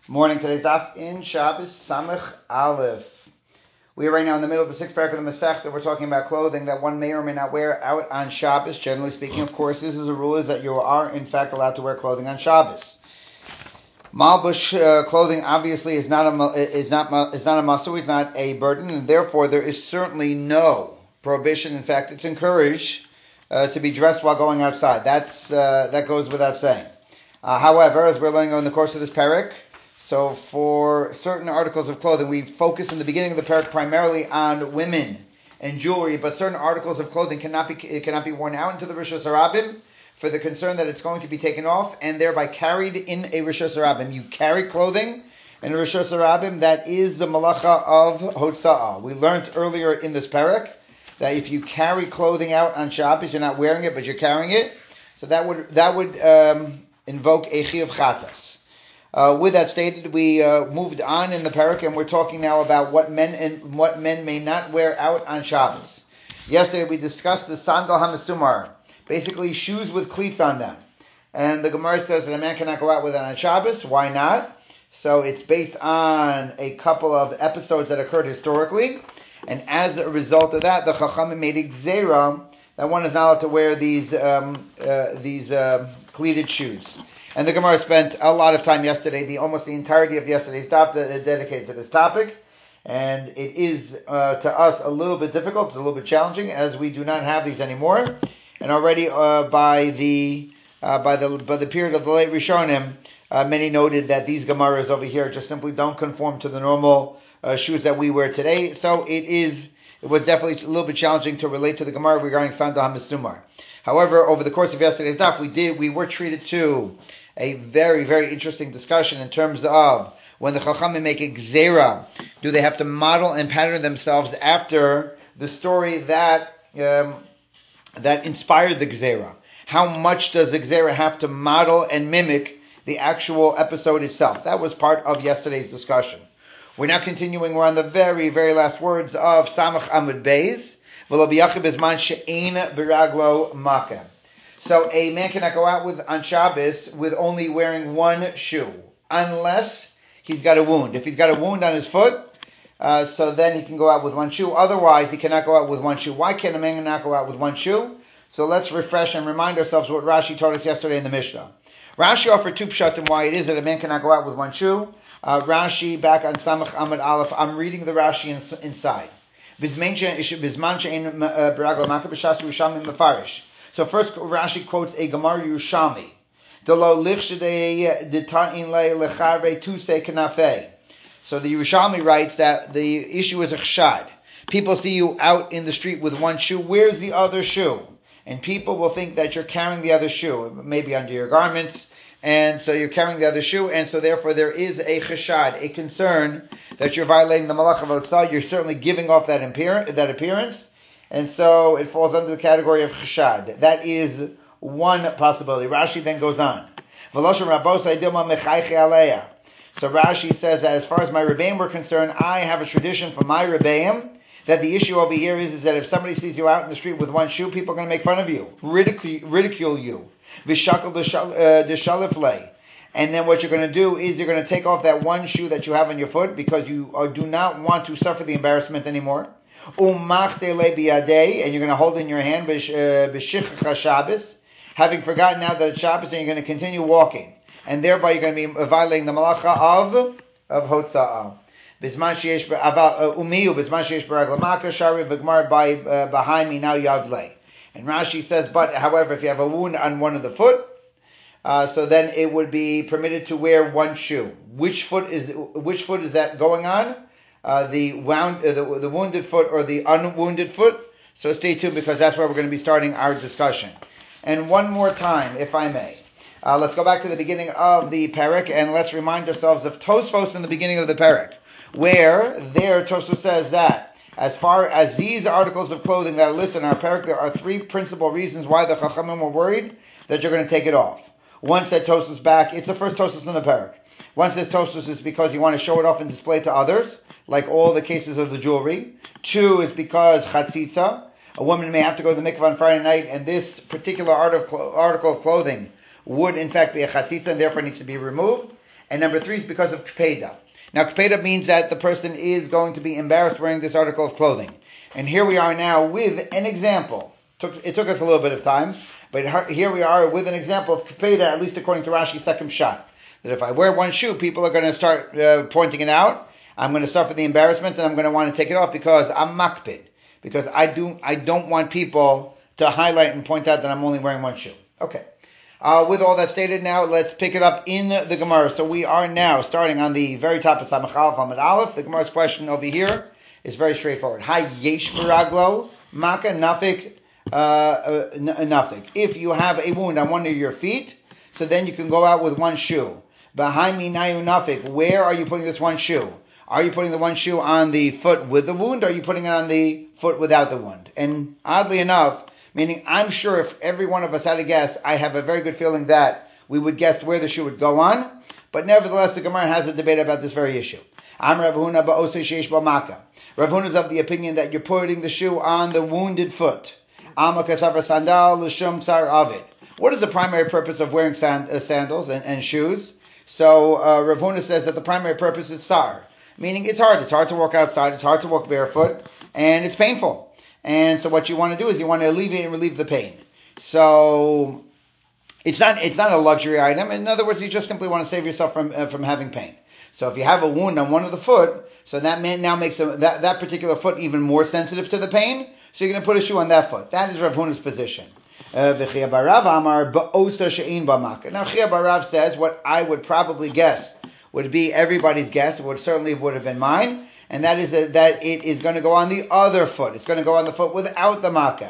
Morning. Today's daf in Shabbos Samech Aleph. We are right now in the middle of the sixth parak of the Masechta. We're talking about clothing that one may or may not wear out on Shabbos. Generally speaking, of course, this is a rule is that you are in fact allowed to wear clothing on Shabbos. Malbush clothing obviously is not a masu, it's not a burden, and therefore there is certainly no prohibition. In fact, it's encouraged to be dressed while going outside. That goes without saying. However, as we're learning in the course of this parak, so for certain articles of clothing, we focus in the beginning of the parak primarily on women and jewelry, but certain articles of clothing cannot be worn out into the Rishos Harabim for the concern that it's going to be taken off and thereby carried in a Rishos Harabim. You carry clothing in a Rishos Harabim, that is the malacha of Hotza'ah. We learned earlier in this parak that if you carry clothing out on Shabbos, you're not wearing it, but you're carrying it, so that would invoke a Chiyuv Chatas. With that stated, we moved on in the parak, and we're talking now about what men may not wear out on Shabbos. Yesterday we discussed the sandal hamasumar, basically shoes with cleats on them. And the Gemara says that a man cannot go out with it on Shabbos. Why not? So it's based on a couple of episodes that occurred historically, and as a result of that, the Chachamim made a gzeira that one is not allowed to wear these cleated shoes. And the Gemara spent a lot of time yesterday, almost the entirety of yesterday's daf dedicated to this topic. And it is, to us, a little bit difficult, it's a little bit challenging, as we do not have these anymore. And already by the period of the late Rishonim, many noted that these Gemaras over here just simply don't conform to the normal shoes that we wear today. So it was definitely a little bit challenging to relate to the Gemara regarding Sandal HaMesumar. However, over the course of yesterday's daf, we were treated to a very, very interesting discussion in terms of when the Chachamim make a gzeira, do they have to model and pattern themselves after the story that inspired the gzeira? How much does the gzeira have to model and mimic the actual episode itself? That was part of yesterday's discussion. We're now continuing. We're on the very, very last words of Samach Amud Beis. V'lo b'yachid bizman she'ein b'raglo makeh. So a man cannot go out on Shabbos with only wearing one shoe, unless he's got a wound. If he's got a wound on his foot, so then he can go out with one shoe. Otherwise, he cannot go out with one shoe. Why can a man not go out with one shoe? So let's refresh and remind ourselves what Rashi told us yesterday in the Mishnah. Rashi offered two pshatim why it is that a man cannot go out with one shoe. Rashi, back on Samach Amud Aleph, I'm reading the Rashi inside. So first, Rashi quotes a Gemara Yerushalmi. So the Yerushalmi writes that the issue is a chshad. People see you out in the street with one shoe. Where's the other shoe? And people will think that you're carrying the other shoe, maybe under your garments. And so you're carrying the other shoe, and so therefore there is a cheshad, a concern that you're violating the malach of outside. You're certainly giving off that appearance. And so it falls under the category of cheshad. That is one possibility. Rashi then goes on. So Rashi says that as far as my Rebbeim were concerned, I have a tradition from my Rebbeim that the issue over here is that if somebody sees you out in the street with one shoe, people are going to make fun of you, ridicule you. And then what you're going to do is you're going to take off that one shoe that you have on your foot because you do not want to suffer the embarrassment anymore. And you're going to hold in your hand Shabbos, having forgotten now that it's Shabbos, and you're going to continue walking, and thereby you're going to be violating the malacha of Hotza'ah. And Rashi says, but however, if you have a wound on one of the foot, so then it would be permitted to wear one shoe. Which foot is that going on? The wounded foot or the unwounded foot. So stay tuned, because that's where we're going to be starting our discussion. And one more time, if I may, let's go back to the beginning of the parak and let's remind ourselves of Tosfos in the beginning of the parak, where there Tosfos says that as far as these articles of clothing that are listed in our parak, there are three principal reasons why the Chachamim were worried that you're going to take it off. One said Tosfos back, it's the first Tosfos in the parak. One says Tosfos is because you want to show it off and display it to others, like all the cases of the jewelry. Two is because chatzitza, a woman may have to go to the mikvah on Friday night, and this particular article of clothing would in fact be a chatzitza and therefore needs to be removed. And number 3 is because of kpeda. Now, kpeda means that the person is going to be embarrassed wearing this article of clothing. And here we are now with an example. It took us a little bit of time, but here we are with an example of kpeda, at least according to Rashi's second shot. That if I wear one shoe, people are going to start pointing it out. I'm going to suffer the embarrassment, and I'm going to want to take it off because I'm makpid. Because I don't want people to highlight and point out that I'm only wearing one shoe. Okay. With all that stated, now let's pick it up in the Gemara. So we are now starting on the very top of Samach Aleph Amud Aleph. The Gemara's question over here is very straightforward. Hay yesh baraglo maka nafik nafik. If you have a wound on one of your feet, so then you can go out with one shoe. Behind me nayu nafik. Where are you putting this one shoe? Are you putting the one shoe on the foot with the wound, or are you putting it on the foot without the wound? And oddly enough, meaning I'm sure if every one of us had a guess, I have a very good feeling that we would guess where the shoe would go on. But nevertheless, the Gemara has a debate about this very issue. Am Rav Huna ba'osei sheish b'maka. Rav Huna is of the opinion that you're putting the shoe on the wounded foot. Amma kasavar sandal l'shum tsar avid. What is the primary purpose of wearing sandals and shoes? So Rav Huna says that the primary purpose is tsar. Meaning it's hard. It's hard to walk outside. It's hard to walk barefoot. And it's painful. And so what you want to do is you want to alleviate and relieve the pain. So it's not a luxury item. In other words, you just simply want to save yourself from having pain. So if you have a wound on one of the foot, so that now makes that particular foot even more sensitive to the pain. So you're going to put a shoe on that foot. That is Rav Huna's position. Now Chia Barav says what I would probably guess would be everybody's guess. It would have been mine. And that is that it is going to go on the other foot. It's going to go on the foot without the makkah.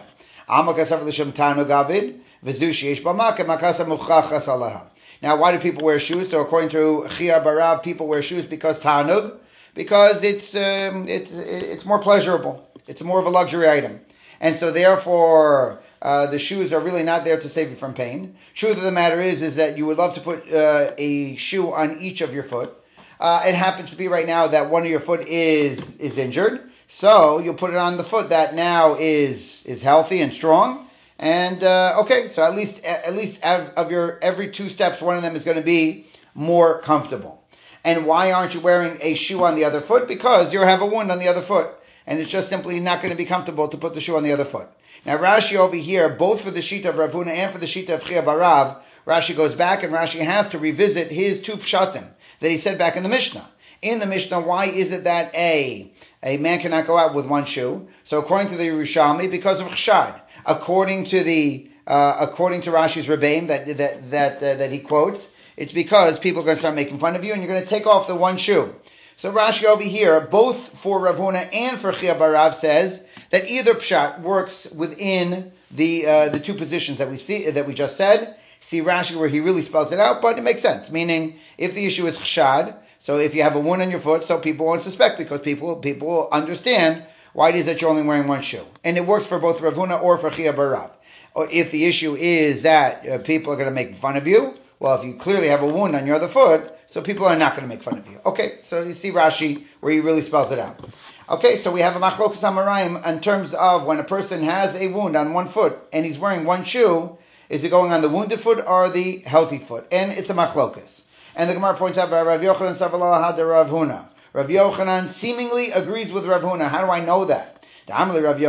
Now, why do people wear shoes? So according to Chia Barav, people wear shoes because tanug, because it's more pleasurable. It's more of a luxury item. And so therefore, the shoes are really not there to save you from pain. Truth of the matter is that you would love to put a shoe on each of your foot. It happens to be right now that one of your foot is injured, so you'll put it on the foot that now is healthy and strong. And okay, so at least of your every 2 steps, one of them is going to be more comfortable. And why aren't you wearing a shoe on the other foot? Because you have a wound on the other foot, and it's just simply not going to be comfortable to put the shoe on the other foot. Now Rashi over here, both for the Shita of Rav Huna and for the Shita of Chia Barav, Rashi goes back and Rashi has to revisit his 2 pshatim that he said back in the Mishnah. In the Mishnah, why is it that a man cannot go out with one shoe? So according to the Yerushalmi, because of chshad. According to Rashi's Rebbeim that he quotes, it's because people are going to start making fun of you and you're going to take off the one shoe. So Rashi over here, both for Rav Huna and for Chia Barav, says that either pshat works within the 2 positions that we just said. See Rashi where he really spells it out, but it makes sense. Meaning, if the issue is chshad, so if you have a wound on your foot, so people won't suspect because people understand why it is that you're only wearing one shoe. And it works for both Rav Huna or for Chia Barav. Or if the issue is that people are going to make fun of you, well, if you clearly have a wound on your other foot, so people are not going to make fun of you. Okay, so you see Rashi where he really spells it out. Okay, so we have a machlokas amarayim in terms of when a person has a wound on one foot and he's wearing one shoe. Is it going on the wounded foot or the healthy foot? And it's a machlokas. And the Gemara points out, Rav Yochanan Savallah had Rav Huna. Rav Yochanan seemingly agrees with Rav Huna. How do I know that? Because Rav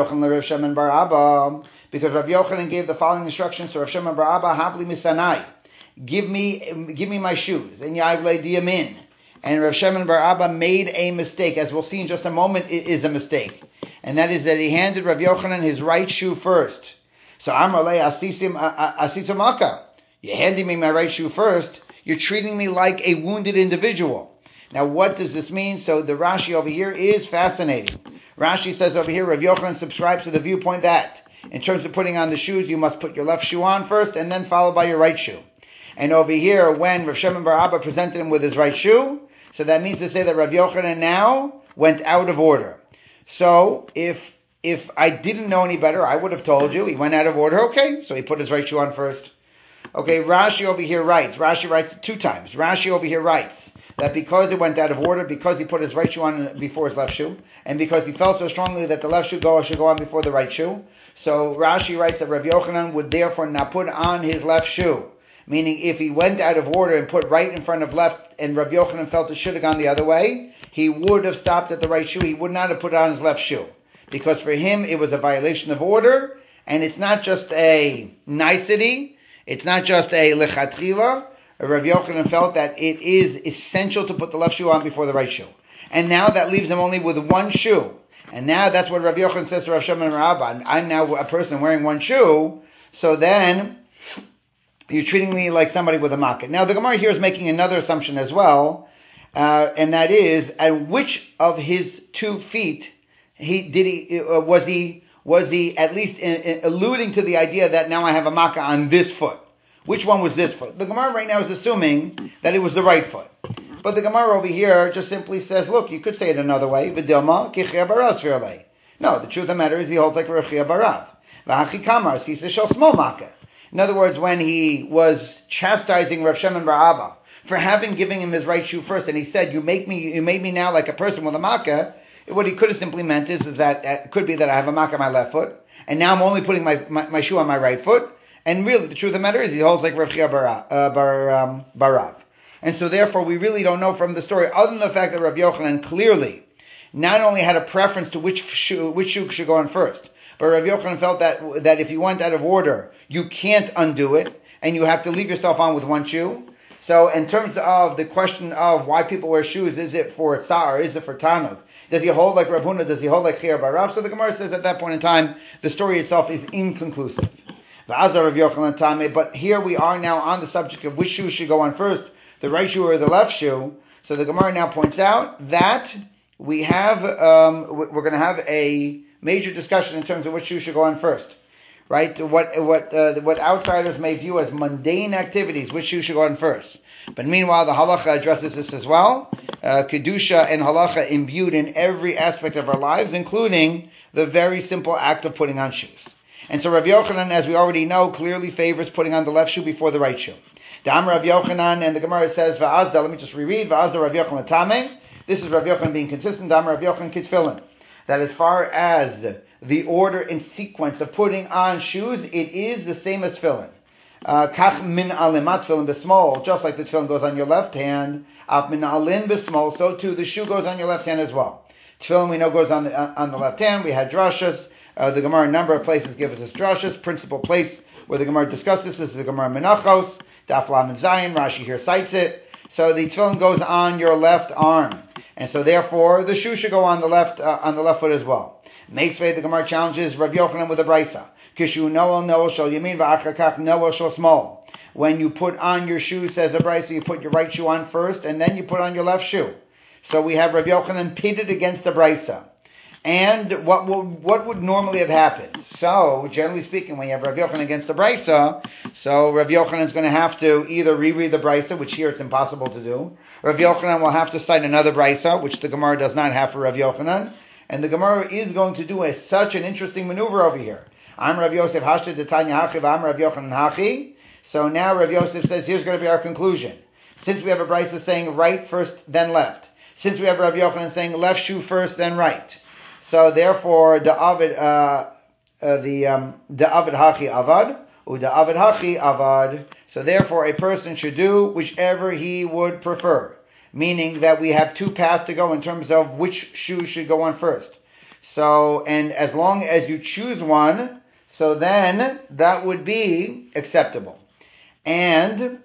Yochanan gave the following instructions to Rav Shemin bar Abba, Havli misanai. Give me my shoes. And Yavle diyamin. And Rav Shemin bar Abba made a mistake. As we'll see in just a moment, it is a mistake. And that is that he handed Rav Yochanan his right shoe first. So Amrle asisimaka. You're handing me my right shoe first. You're treating me like a wounded individual. Now what does this mean? So the Rashi over here is fascinating. Rashi says over here, Rav Yochanan subscribes to the viewpoint that in terms of putting on the shoes, you must put your left shoe on first and then followed by your right shoe. And over here, when Rav Shemin bar Abba presented him with his right shoe, so that means to say that Rav Yochanan now went out of order. So if I didn't know any better, I would have told you he went out of order. Okay, so he put his right shoe on first. Okay, Rashi over here writes 2 times. Rashi over here writes that because it went out of order, because he put his right shoe on before his left shoe, and because he felt so strongly that the left shoe should go on before the right shoe, so Rashi writes that Rav Yochanan would therefore not put on his left shoe. Meaning if he went out of order and put right in front of left and Rav Yochanan felt it should have gone the other way, he would have stopped at the right shoe. He would not have put it on his left shoe. Because for him, it was a violation of order, and it's not just a nicety, it's not just a lechatchila. Rav Yochanan felt that it is essential to put the left shoe on before the right shoe. And now that leaves him only with one shoe. And now that's what Rav Yochanan says to Rav Shimon Bar Abba. I'm now a person wearing one shoe, so then you're treating me like somebody with a makkah. Now the Gemara here is making another assumption as well, and that is, at which of his 2 feet was he at least alluding to the idea that now I have a makkah on this foot? Which one was this foot? The Gemara right now is assuming that it was the right foot. But the Gemara over here just simply says, look, you could say it another way. V'dilma kichia barav svirlei. No, the truth of the matter is he holds like Rav Chia barav. V'hachi kamar sisa shel small makkah. In other words, when he was chastising Rav Shimon Bar Abba for having given him his right shoe first, and he said, you made me now like a person with a makkah, what he could have simply meant is that it could be that I have a makkah on my left foot, and now I'm only putting my shoe on my right foot. And really, the truth of the matter is he holds like Rav Chia barav. And so therefore, we really don't know from the story, other than the fact that Rav Yochanan clearly not only had a preference to which shoe should go on first, but Rav Yochanan felt that if you went out of order, you can't undo it, and you have to leave yourself on with one shoe. So in terms of the question of why people wear shoes, is it for tzar or is it for tanuk? Does he hold like Rav Huna? Does he hold like Chia barav? So the Gemara says at that point in time, the story itself is inconclusive. But here we are now on the subject of which shoe should go on first, the right shoe or the left shoe. So the Gemara now points out that we have, we're going to have a major discussion in terms of which shoe should go on first, right? What outsiders may view as mundane activities, which shoe should go on first. But meanwhile, the halacha addresses this as well. Kedusha and halacha imbued in every aspect of our lives, including the very simple act of putting on shoes. And so Rav Yochanan, as we already know, clearly favors putting on the left shoe before the right shoe. Da'am Rav Yochanan, and the Gemara says, Va'azda, let me just reread, Va'azda Rav Yochanan Tameh. This is Rav Yochanan being consistent, Da'am Rav Yochanan Kitfilin. That as far as the order and sequence of putting on shoes, it is the same as tefillin. Kach min alimat tefillin b'small, just like the tefillin goes on your left hand, af min alin b'small, so too the shoe goes on your left hand as well. Tefillin we know goes on the left hand. We had drashas. The Gemara, a number of places give us this drashas. Principal place where the Gemara discusses this is the Gemara Menachos, Daf Lam and Zayin. Rashi here cites it. So the tefillin goes on your left arm, and so therefore the shoe should go on the left foot as well. Makes way the Gemara challenges Rav Yochanan with a brisa. Kishu noel shal yamin va'achakach noel shal small. When you put on your shoe, says the brisa, you put your right shoe on first, and then you put on your left shoe. So we have Rav Yochanan pitted against the brisa. And what would normally have happened? So, generally speaking, when you have Rav Yochanan against the brisa, so Rav Yochanan is going to have to either reread the brisa, which here it's impossible to do. Rav Yochanan will have to cite another brisa, which the Gemara does not have for Rav Yochanan. And the Gemara is going to do such an interesting maneuver over here. I'm Rav Yosef Hashta Detanya Hachi, I'm Rav Yochanan Hachi. So now Rav Yosef says, here's going to be our conclusion. Since we have a brisa saying right first, then left. Since we have Rav Yochanan saying left shoe first, then right. So therefore, the Avid Hachi Avad, Uda Avid Hachi Avad. So therefore, a person should do whichever he would prefer. Meaning that we have 2 paths to go in terms of which shoe should go on first. So, and as long as you choose one, so then that would be acceptable. And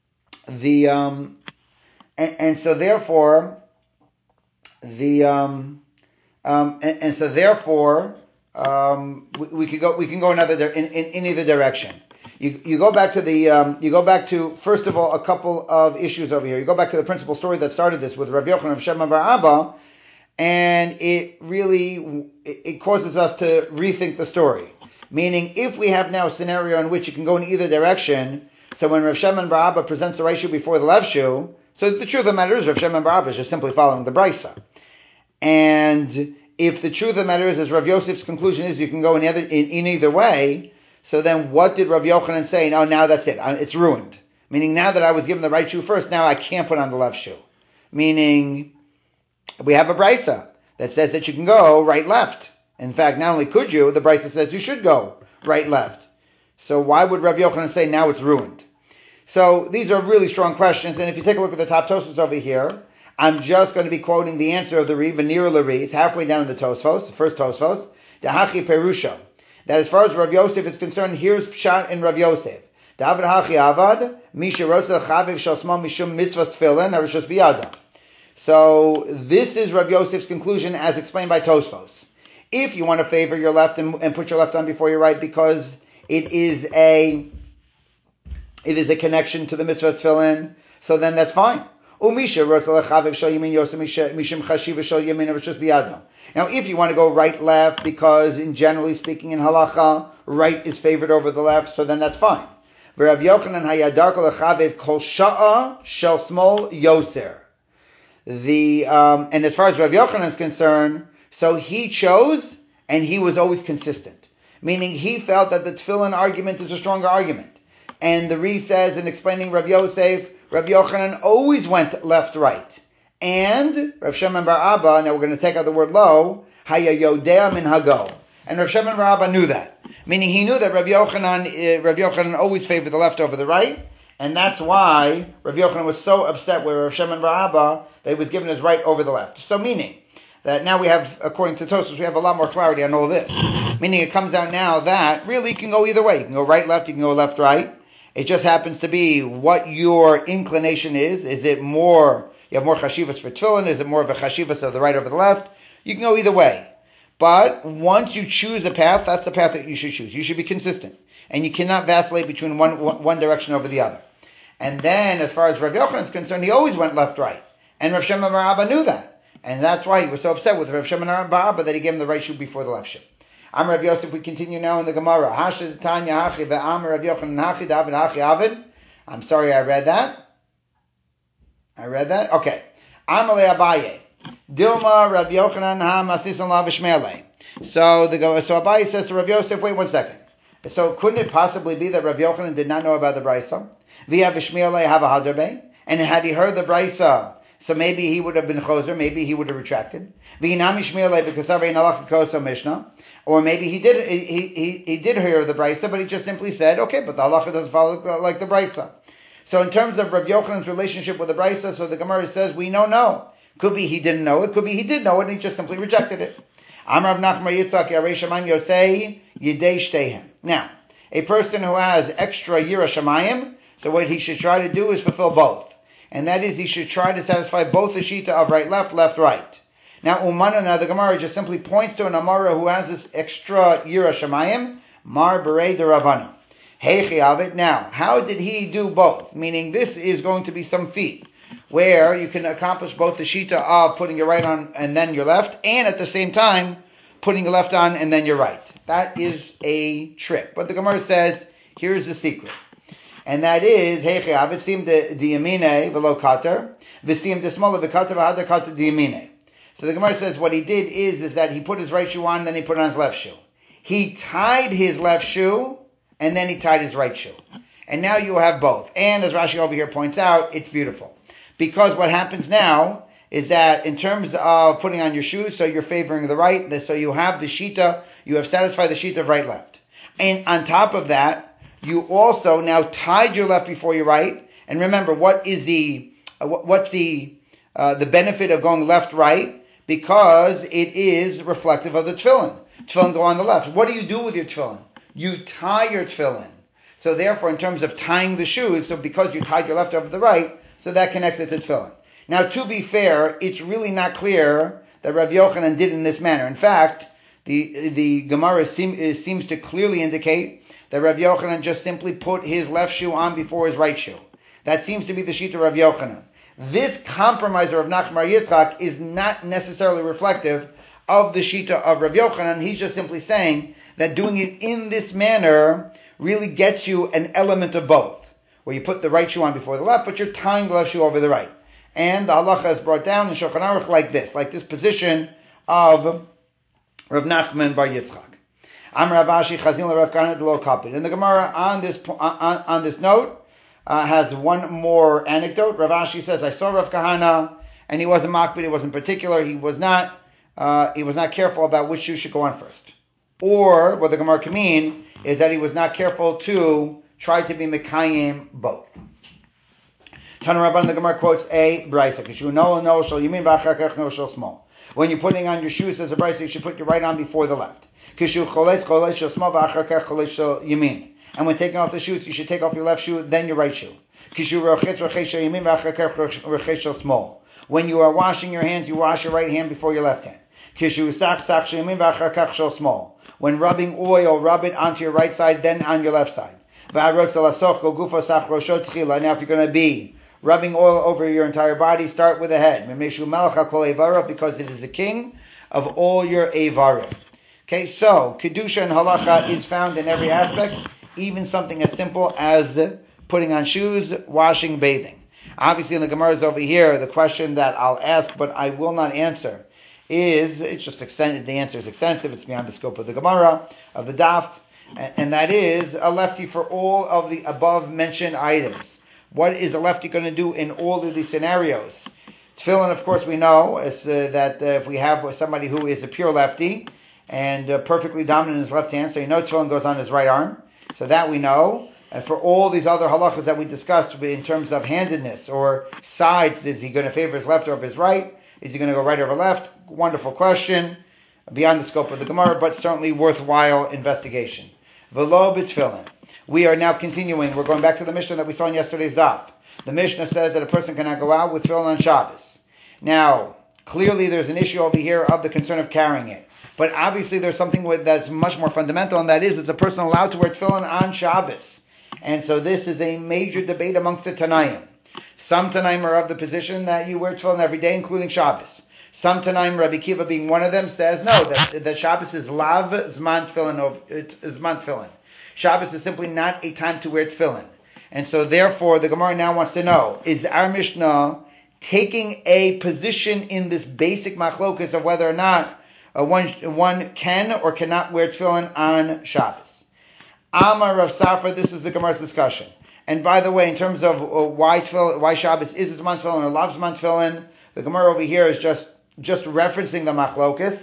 so therefore, we can go another in either direction. You go back to first of all a couple of issues over here. You go back to the principal story that started this with Rav Yochanan of Shema Bar Abba, and it causes us to rethink the story. Meaning, if we have now a scenario in which it can go in either direction, so when Rav Shimon Bar Abba presents the right shoe before the left shoe, so the truth of the matter is Rav Shimon Bar Abba is just simply following the brisa. And if the truth of the matter is, as Rav Yosef's conclusion is, you can go in either way, so then what did Rav Yochanan say? Oh, now that's it. It's ruined. Meaning now that I was given the right shoe first, now I can't put on the left shoe. Meaning, we have a brisa that says that you can go right-left. In fact, not only could you, the brisa says you should go right-left. So why would Rav Yochanan say now it's ruined? So these are really strong questions, and if you take a look at the top Tosfos over here, I'm just going to be quoting the answer of the Ri, Venira L'Ri. It's halfway down in the Tosfos, the first Tosfos. Dehachi Perusha. That as far as Rav Yosef is concerned, here's Pshat in Rav Yosef. David Hachi Avad, Misha Rotza Chaviv Shosma Mishum Mitzvah Tefillin Harishos Biyada. So this is Rav Yosef's conclusion as explained by Tosfos. If you want to favor your left and put your left on before your right because it is a connection to the mitzvah tefillin, so then that's fine. Now, if you want to go right left because, in generally speaking, in halacha, right is favored over the left, so then that's fine. Rav Yochanan hayadarko lechaviv kol sha'a shel smol yoser. And as far as Rav Yochanan is concerned, so he chose and he was always consistent, meaning he felt that the tefillin argument is a stronger argument. And the Ri says in explaining Rav Yosef, Rav Yochanan always went left-right. And Rav Shimon bar Abba, now we're going to take out the word lo, haya yodea min hago. And Rav Shimon bar Abba knew that. Meaning he knew that Rav Yochanan always favored the left over the right. And that's why Rav Yochanan was so upset with Rav Shimon bar Abba that he was given his right over the left. So meaning that now we have, according to Tosfos, we have a lot more clarity on all this. Meaning it comes out now that really you can go either way. You can go right-left, you can go left-right. It just happens to be what your inclination is. Is it more, you have more chashivas for tefillin? Is it more of a chashivas of the right over the left? You can go either way. But once you choose a path, that's the path that you should choose. You should be consistent. And you cannot vacillate between one direction over the other. And then, as far as Rav Yochanan is concerned, he always went left-right. And Rav Shimon bar Abba knew that. And that's why he was so upset with Rav Shimon bar Abba that he gave him the right shoe before the left shoe. Amar Rav Yosef, we continue now in the Gemara. Hashad Tanya Hachi ve'Amar Rav Yochanan Hachi David Hachi Avid. I'm sorry, I read that. Okay. Amar Le Abaye. Dilma Rav Yochanan Ha Masisan La Vishmele. So Abaye says to Rav Yosef, wait 1 second. So couldn't it possibly be that Rav Yochanan did not know about the Brisa? Via Vishmele have a Hadarbe. And had he heard the Brisa, so maybe he would have been choser, maybe he would have retracted. Or maybe he did hear the brisa, but he just simply said, okay, but the halacha doesn't follow like the brisa. So in terms of Rav Yochanan's relationship with the brisa, so the Gemara says, we know no. Could be he didn't know it, could be he did know it, and he just simply rejected it. Amar Rav Nachman Yitzchak Yarei Shamayim Yosei Yidei Shteihem. Now, a person who has extra Yira Shamayim, so what he should try to do is fulfill both. And that is, he should try to satisfy both the shita of right, left, right. Now, the Gemara just simply points to an Amara who has this extra Yira Shamayim, Mar Berei de Ravana. Heichi Avid. Now, how did he do both? Meaning, this is going to be some feat where you can accomplish both the shita of putting your right on and then your left, and at the same time, putting your left on and then your right. That is a trick. But the Gemara says, here's the secret. And that is, Heichi Avid, sim de yamine v'lo kater, v'sim de smola v'kater v'hadar kater de yamine. So the Gemara says what he did is that he put his right shoe on, then he put on his left shoe. He tied his left shoe, and then he tied his right shoe. And now you have both. And as Rashi over here points out, it's beautiful. Because what happens now is that in terms of putting on your shoes, so you're favoring the right, so you have the shita, you have satisfied the shita of right, left. And on top of that, you also now tied your left before your right. And remember, what's the benefit of going left, right? Because it is reflective of the tefillin. Tefillin go on the left. What do you do with your tefillin? You tie your tefillin. So therefore, in terms of tying the shoes, so because you tied your left over the right, so that connects it to tefillin. Now, to be fair, it's really not clear that Rav Yochanan did in this manner. In fact, the Gemara seems to clearly indicate that Rav Yochanan just simply put his left shoe on before his right shoe. That seems to be the shita of Rav Yochanan. This compromiser of Nachman bar Yitzchak is not necessarily reflective of the shita of Rav Yochanan. He's just simply saying that doing it in this manner really gets you an element of both, where you put the right shoe on before the left, but you're tying the left shoe over the right. And the halacha is brought down in Shulchan Aruch like this position of Rav Nachman bar Yitzchak. Amar Rav Ashi Chazin Rav Kahana Delo Kapid. And the Gemara on this note has one more anecdote. Rav Ashi says, I saw Rav Kahana, and he wasn't makbid, he wasn't particular, he was not careful about which shoe should go on first. Or what the Gemara can mean is that he was not careful to try to be mekayim both. Tana Rabban, the Gemara quotes a brisa. Kishu no shel yamin v'achar no shel small. When you're putting on your shoes, as a brisa, you should put your right on before the left. Kishu choletz shel small v'achar choletz shel yamin. And when taking off the shoes, you should take off your left shoe, then your right shoe. Kishu rochetz shel yamin v'achar rochetz shel small. When you are washing your hands, you wash your right hand before your left hand. Kishu sach shel yamin v'achar shel small. When rubbing oil, rub it onto your right side, then on your left side. Now, if you're going to be rubbing oil over your entire body, start with the head. Because it is the king of all your Eivarim. Okay, so Kedusha and Halacha is found in every aspect, even something as simple as putting on shoes, washing, bathing. Obviously, in the Gemara's over here, the question that I'll ask, but I will not answer, it's just extended. The answer is extensive. It's beyond the scope of the Gemara, of the Daf. And that is a lefty for all of the above mentioned items. What is a lefty going to do in all of these scenarios? Tefillin, of course, we know is that if we have somebody who is a pure lefty and perfectly dominant in his left hand, so you know tefillin goes on his right arm. So that we know. And for all these other halachas that we discussed in terms of handedness or sides, is he going to favor his left or his right? Is he going to go right over left? Wonderful question. Beyond the scope of the Gemara, but certainly worthwhile investigation. V'lo b'tefillin. We are now continuing. We're going back to the Mishnah that we saw in yesterday's daf. The Mishnah says that a person cannot go out with tefillin on Shabbos. Now, clearly there's an issue over here of the concern of carrying it. But obviously there's something that's much more fundamental, and that is a person allowed to wear tefillin on Shabbos. And so this is a major debate amongst the Tanaim. Some Tanaim are of the position that you wear tefillin every day, including Shabbos. Some Tanaim, Rabbi Kiva being one of them, says no, that Shabbos is lav zman tefillin. Shabbos is simply not a time to wear tefillin. And so therefore, the Gemara now wants to know, is our Mishnah taking a position in this basic machlokas of whether or not one can or cannot wear tefillin on Shabbos? Amar Rav Safra, this is the Gemara's discussion. And by the way, in terms of why Shabbos is zman tefillin or lav zman tefillin, the Gemara over here is just referencing the machlokas.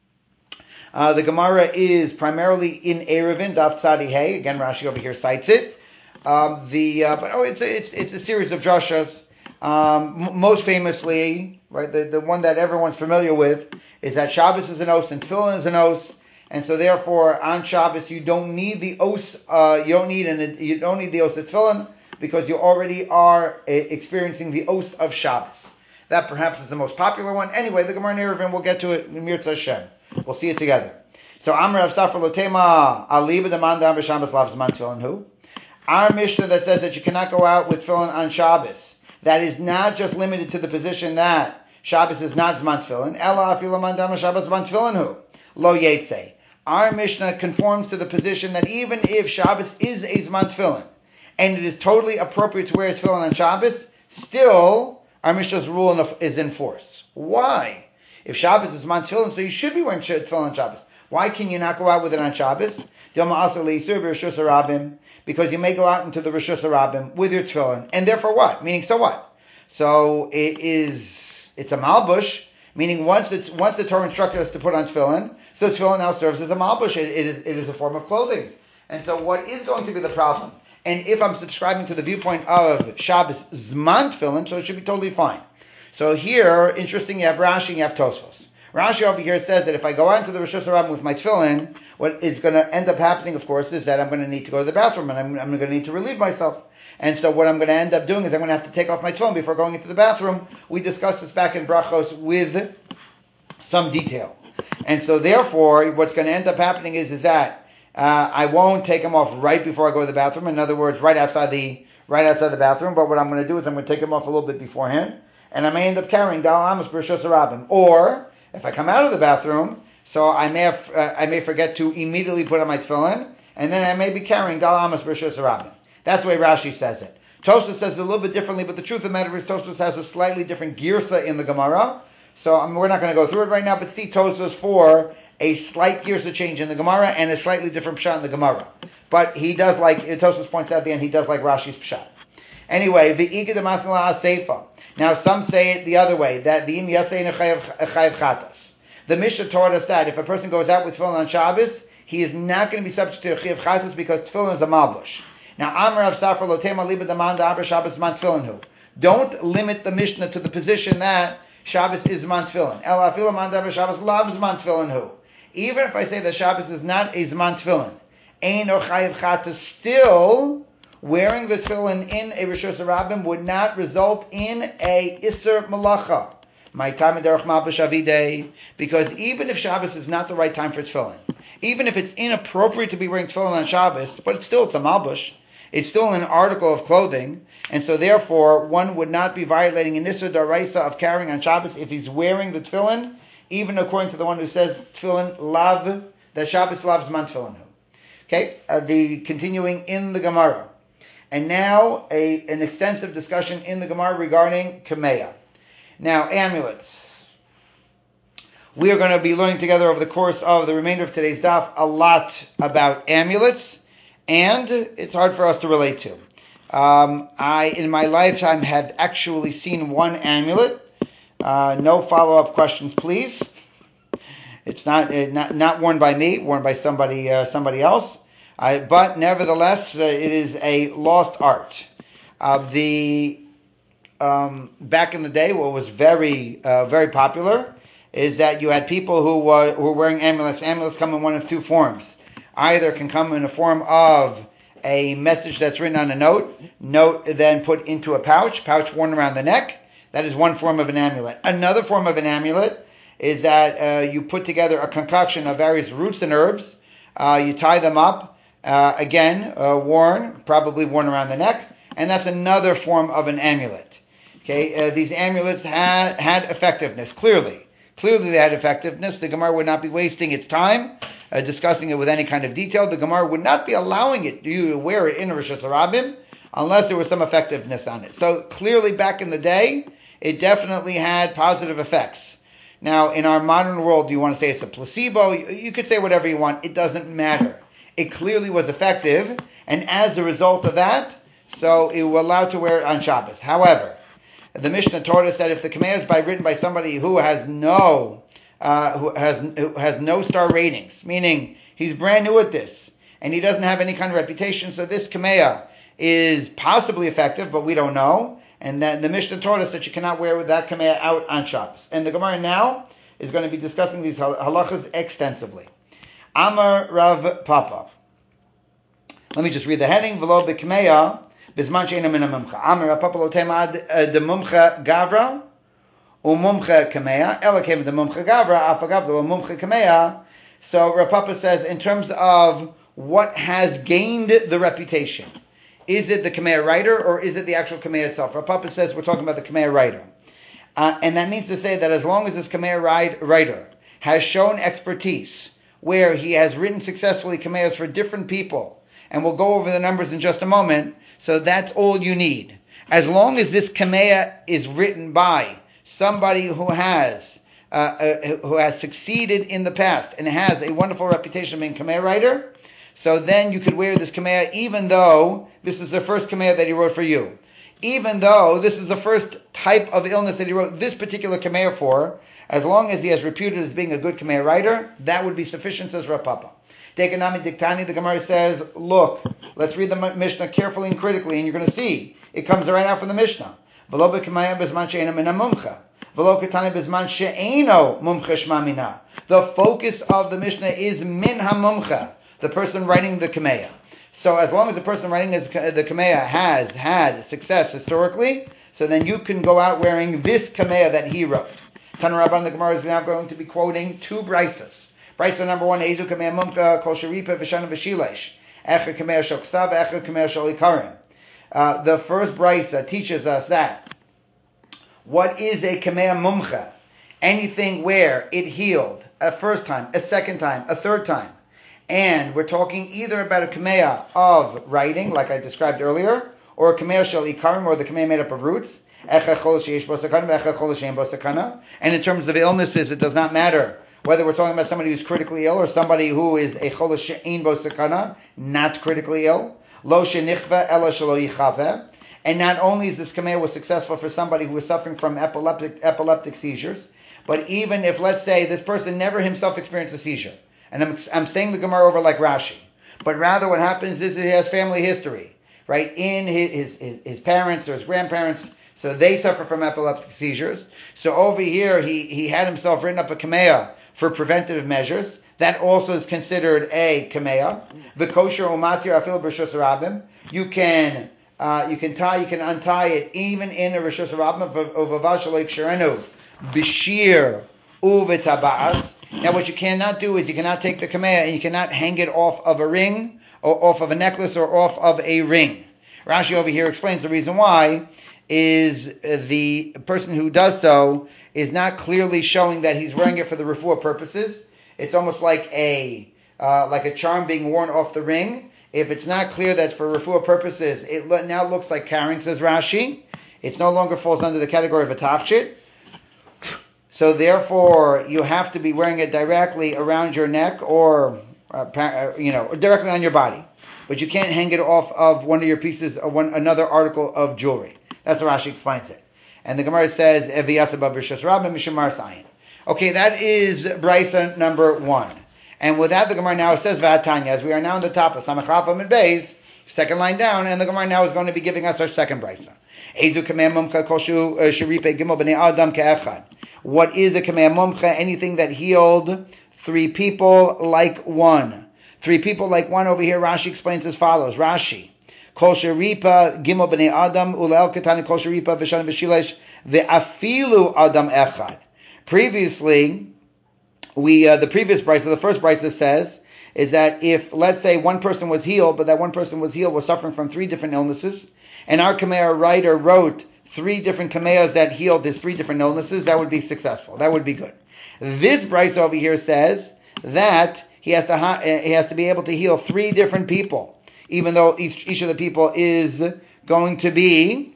The Gemara is primarily in Eruvin, Daf Tzadi Hey. Again, Rashi over here cites it. It's a series of drashas. Most famously, right, the one that everyone's familiar with is that Shabbos is an os and Tefillin is an os, and so therefore on Shabbos you don't need the os. You don't need the os of Tefillin because you already are experiencing the os of Shabbos. That perhaps is the most popular one. Anyway, the Gemara in Eruvin, we'll get to it in Mirza Hashem. We'll see it together. So, Amr of Safra Lotema, Aliba Demandam B'Shabbos Lav Zman Tefillin Hu. Our Mishnah that says that you cannot go out with tefillin on Shabbos, that is not just limited to the position that Shabbos is not Zman Tefillin. Ela Afilu Mandam B'Shabbos Zman Tefillin Hu. Lo Yetze. Our Mishnah conforms to the position that even if Shabbos is a Zman Tefillin, and it is totally appropriate to wear tefillin on Shabbos, still our Mishnah's rule is in force. Why? If Shabbos is Zman Tefillin, so you should be wearing tefillin on Shabbos. Why can you not go out with it on Shabbos? Because you may go out into the Rishus Harabim with your tefillin, and therefore what? Meaning, so what? So it's a malbush, meaning once the Torah instructed us to put on tefillin, so tefillin now serves as a malbush. It is a form of clothing. And so what is going to be the problem? And if I'm subscribing to the viewpoint of Shabbos Zman Tefillin, so it should be totally fine. So here, interesting, you have Rashi and you have Tosfos. Rashi over here says that if I go out into the Rishus Harabim with my tefillin, what is going to end up happening, of course, is that I'm going to need to go to the bathroom and I'm going to need to relieve myself. And so what I'm going to end up doing is I'm going to have to take off my tefillin before going into the bathroom. We discussed this back in Brachos with some detail. And so therefore, what's going to end up happening is that I won't take them off right before I go to the bathroom. In other words, right outside the bathroom. But what I'm going to do is I'm going to take them off a little bit beforehand, and I may end up carrying Dal Amos B'Rishus Harabim. Or if I come out of the bathroom, so I may forget to immediately put on my tefillin, and then I may be carrying Dal Amos B'Rishus Harabim. That's the way Rashi says it. Tosfos says it a little bit differently, but the truth of the matter is Tosfos has a slightly different girsa in the Gemara. So we're not going to go through it right now, but see Tosfos for a slight girsa change in the Gemara and a slightly different pshat in the Gemara. But he does like, Tosfos points out at the end, he does like Rashi's pshat. Anyway, v'ika demasnila aseifa. Now some say it the other way, that v'im yasein chayav chatas. The Mishnah taught us that if a person goes out with tefillin on Shabbos, he is not going to be subject to a chayav chatas because tefillin is a malbush. Now Amar of Safra Lotema Liba Demanda Abba Shabbos Man Tefillin Hu. Don't limit the Mishnah to the position that Shabbos is Zman Tefillin. El afilu man davar Shabbos lav Zman Tefillin hu. Even if I say that Shabbos is not a Zman Tefillin, ein or chayiv chata, still wearing the tefillin in a Rishus Harabim would not result in a Isser Malacha. My time derech malbush avidei, because even if Shabbos is not the right time for tefillin, even if it's inappropriate to be wearing tefillin on Shabbos, but it's a malbush, it's still an article of clothing, and so therefore one would not be violating an Isser Daraisa of carrying on Shabbos if he's wearing the tefillin, even according to the one who says tefillin lav, that Shabbos lav zman tefillin hu. Okay, the continuing in the Gemara. And now an extensive discussion in the Gemara regarding Kameya. Now, amulets. We are going to be learning together over the course of the remainder of today's daf a lot about amulets, and it's hard for us to relate to. I, in my lifetime, have actually seen one amulet. No follow-up questions, please. It's not worn by me, worn by somebody else. But nevertheless, it is a lost art. Back in the day, what was very popular is that you had people who were wearing amulets. Amulets come in one of two forms. Either can come in a form of a message that's written on a note then put into a pouch worn around the neck. That is one form of an amulet. Another form of an amulet is that you put together a concoction of various roots and herbs. You tie them up. Probably worn around the neck, and that's another form of an amulet. Okay, these amulets had effectiveness, clearly they had effectiveness. The Gemara would not be wasting its time discussing it with any kind of detail. The Gemara would not be allowing you to wear it in a Rishus Harabim unless there was some effectiveness on it. So clearly back in the day, it definitely had positive effects. Now, in our modern world, do you want to say it's a placebo? You could say whatever you want. It doesn't matter. It clearly was effective, and as a result of that, so it was allowed to wear it on Shabbos. However, the Mishnah taught us that if the Kameh is written by somebody who has no star ratings, meaning he's brand new at this, and he doesn't have any kind of reputation, so this Kameh is possibly effective, but we don't know, and that the Mishnah taught us that you cannot wear that Kameh out on Shabbos. And the Gemara now is going to be discussing these halachas extensively. Amar Rav Papa. Let me just read the heading. V'lo b'kmeya b'zman she'ena min ha'mumcha. Amar Rav Papa lo temad de mumcha gavra u'mumcha kameya ela kem de mumcha gavra afagav de mumcha kameya. So Rav Papa says, in terms of what has gained the reputation, is it the kameya writer or is it the actual kameya itself? Rav Papa says we're talking about the kameya writer, and that means to say that as long as this kameya writer has shown expertise, where he has written successfully Kameyas for different people, and we'll go over the numbers in just a moment, so that's all you need. As long as this Kameya is written by somebody who has succeeded in the past and has a wonderful reputation of being Kameya writer, so then you could wear this Kameya even though this is the first Kameya that he wrote for you. Even though this is the first type of illness that he wrote this particular Kameya for, as long as he has reputed as being a good Kameya writer, that would be sufficient, says Rav Papa. Dekanami Diktani, the Gemara says, look, let's read the Mishnah carefully and critically, and you're going to see, it comes right out from the Mishnah. V'lo b'kameya b'zman she'ena min ha'mumcha. V'lo ketani b'zman she'eno mumcha shma mina. The focus of the Mishnah is min ha'mumcha, the person writing the Kameya. So as long as the person writing the Kameya has had success historically, so then you can go out wearing this Kameya that he wrote. Tana Rabban, the Gemara is now going to be quoting two brisas. Brisa number one, Ezu Kameya Mumcha Kol Sharipa V'Shana V'Shilesh Echa Kameya Shel Ksav Echa Kameya Shel Ikarim. The first brisa teaches us that what is a Kameya Mumcha? Anything where it healed a first time, a second time, a third time. And we're talking either about a Kameya of writing, like I described earlier, or a Kameya Shel Ikarim, or the Kameya made up of roots. And in terms of illnesses, it does not matter whether we're talking about somebody who's critically ill or somebody who is a chol she'ein bo sakana, not critically ill. Lo shenichva ela shelo yichave. And not only is this Kameya was successful for somebody who was suffering from epileptic seizures, but even if, let's say, this person never himself experienced a seizure, and I'm saying the Gemara over like Rashi, but rather what happens is he has family history, right? In his parents or his grandparents So they suffer from epileptic seizures. So over here, he had himself written up a kameah for preventative measures. That also is considered a kameah. V'kosher umatir afil b'rishus rabim. You can untie it even in a rishus rabim of avashalik sherenu b'shir uvetabas. Now, what you cannot do is you cannot take the kameah and you cannot hang it off of a ring or off of a necklace or off of a ring. Rashi over here explains the reason why is the person who does so is not clearly showing that he's wearing it for the refuah purposes. It's almost like a charm being worn off the ring. If it's not clear that's for refuah purposes, it now looks like carrying, says Rashi. It no longer falls under the category of a tafshit. So therefore, you have to be wearing it directly around your neck or directly on your body. But you can't hang it off of one of your pieces of another article of jewelry. That's how Rashi explains it. And the Gemara says, okay, that is Brisa number 1. And with that, the Gemara now says, V'atanya, as we are now on the top of Samachlafam and Beis, second line down, and the Gemara now is going to be giving us our second Brisa. What is a Kameh Mumcha? Anything that healed 3 people like one. 3 people like one over here, Rashi explains as follows. Rashi. Kol sheripa gimel b'nei adam ulel katani kol sheripa v'shan v'shilesh ve'afilu adam echad. Previously, the previous brisa, the first brisa says, is that if, let's say, one person was healed, but that one person was suffering from 3 different illnesses, and our Kameh writer wrote 3 different Kamehs that healed his 3 different illnesses, that would be successful. That would be good. This brisa over here says that he has to be able to heal 3 different people, even though each of the people is going to be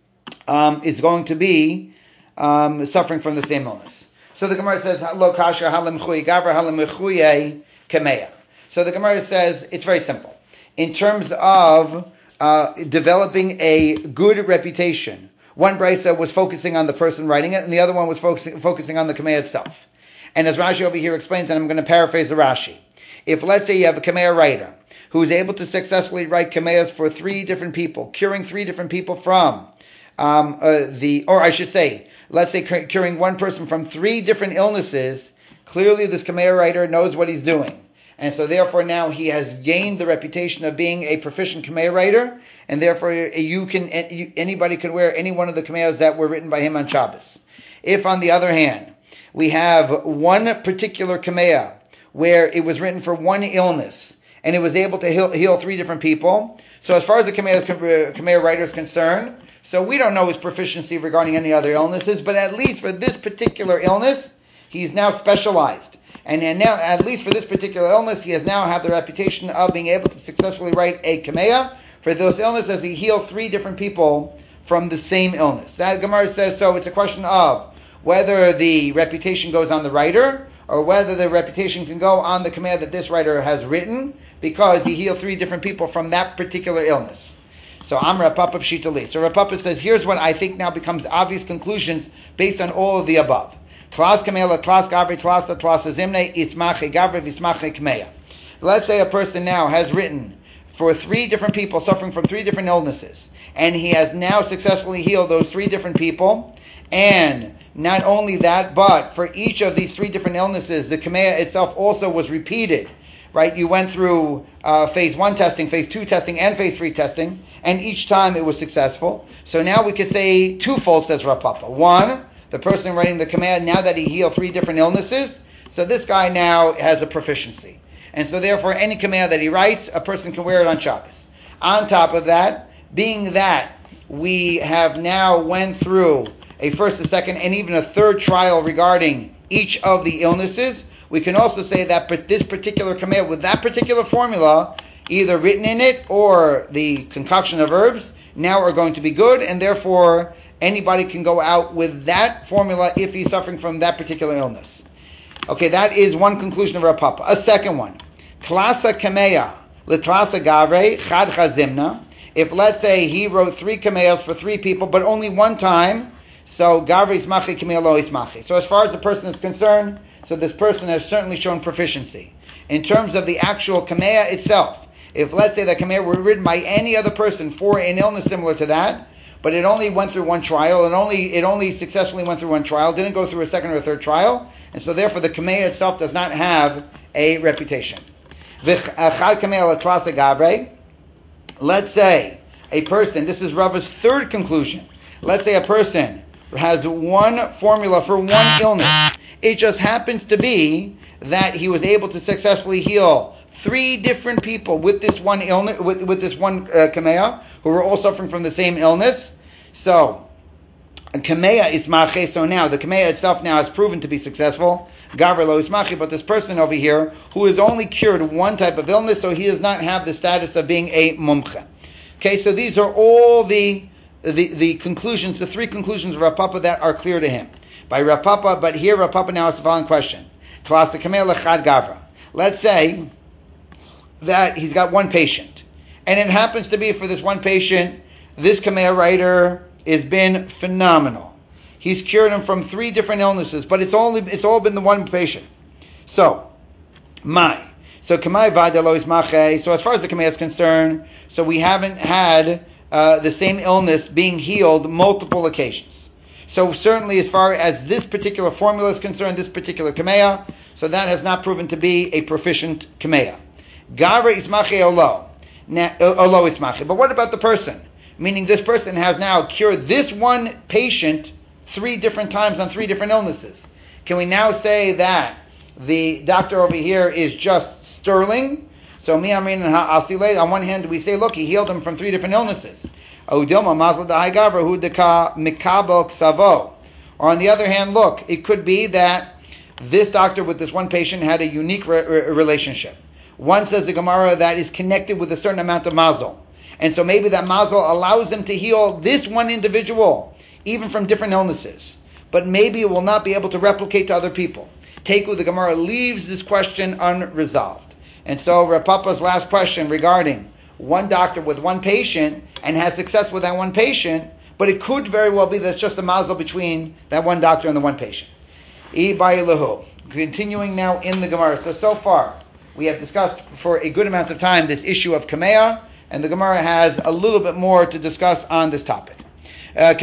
suffering from the same illness. So the Gemara says, "Lo kasha halim chuy gavra halim chuye kameya." So the Gemara says it's very simple in terms of developing a good reputation. One brisa was focusing on the person writing it, and the other one was focusing on the kameya itself. And as Rashi over here explains, and I'm going to paraphrase the Rashi, if let's say you have a kameya writer who is able to successfully write kameyas for 3 different people, curing 3 different people from let's say curing one person from 3 different illnesses, clearly this kameya writer knows what he's doing. And so therefore now he has gained the reputation of being a proficient kameya writer, and therefore anybody could wear any one of the kameyas that were written by him on Shabbos. If on the other hand, we have one particular kameya where it was written for one illness, and it was able to heal 3 different people. So as far as the kameya writer is concerned, so we don't know his proficiency regarding any other illnesses, but at least for this particular illness, he's now specialized. And now, at least for this particular illness, he has now had the reputation of being able to successfully write a kameya for those illnesses. He healed 3 different people from the same illness. That Gemara says, so it's a question of whether the reputation goes on the writer, or whether the reputation can go on the kameya that this writer has written, because he healed 3 different people from that particular illness. So Amar Papa Pshitali. So Rav Papa says, here's what I think now becomes obvious conclusions based on all of the above. Let's say a person now has written for 3 different people suffering from 3 different illnesses, and he has now successfully healed those 3 different people, and not only that, but for each of these 3 different illnesses, the kameya itself also was repeated. Right? You went through phase 1 testing, phase 2 testing, and phase 3 testing, and each time it was successful. So now we could say twofold, says Rav Papa. 1, the person writing the kameya, now that he healed 3 different illnesses, so this guy now has a proficiency. And so therefore, any kameya that he writes, a person can wear it on Shabbos. On top of that, being that we have now went through a first, a second, and even a third trial regarding each of the illnesses, we can also say that this particular kameya with that particular formula, either written in it or the concoction of herbs, now are going to be good, and therefore anybody can go out with that formula if he's suffering from that particular illness. Okay, that is one conclusion of Rav Papa. A second one, Tlasa kameya l'tlasa gavre chad chazimna. If let's say he wrote 3 kameyas for 3 people, but only one time, so gavre ismachi kameya lo ismachi. So as far as the person is concerned, so this person has certainly shown proficiency. In terms of the actual kameya itself, if let's say that kameya were written by any other person for an illness similar to that, but it only went through one trial. It only successfully went through one trial, didn't go through a second or a third trial, and so therefore the kameya itself does not have a reputation. Let's say a person, this is Rava's third conclusion. Let's say a person has one formula for one illness. It just happens to be that he was able to successfully heal 3 different people with this one illness, with this one kameya, who were all suffering from the same illness. So, kameya ismache. So now the kameya itself now has proven to be successful. Gavra lo ismache, but this person over here who has only cured one type of illness, so he does not have the status of being a mumche. Okay, so these are all the conclusions, the 3 conclusions of Rav Papa that are clear to him by Rav Papa. But here Rav Papa now asks the following question: Klasa kameya lechad gavra. Let's say that he's got one patient, and it happens to be for this one patient, this kameya writer has been phenomenal. He's cured him from 3 different illnesses, but it's all been the one patient. So kamei vada lo ismache. So as far as the kameya is concerned, so we haven't had the same illness being healed multiple occasions. So certainly as far as this particular formula is concerned, this particular kameya, so that has not proven to be a proficient kameya. Gavra ismache olo ismache. But what about the person? Meaning this person has now cured this one patient 3 different times on 3 different illnesses. Can we now say that the doctor over here is just sterling? So on one hand we say, look, he healed him from 3 different illnesses. Or on the other hand, look, it could be that this doctor with this one patient had a unique relationship. One says the Gemara that is connected with a certain amount of mazel. And so maybe that mazel allows him to heal this one individual, even from different illnesses. But maybe it will not be able to replicate to other people. Teku, the Gemara leaves this question unresolved. And so Rav Papa's last question regarding one doctor with one patient and has success with that one patient, but it could very well be that it's just a mazel between that one doctor and the one patient. Continuing now in the Gemara. So far, we have discussed for a good amount of time this issue of kameya, and the Gemara has a little bit more to discuss on this topic. The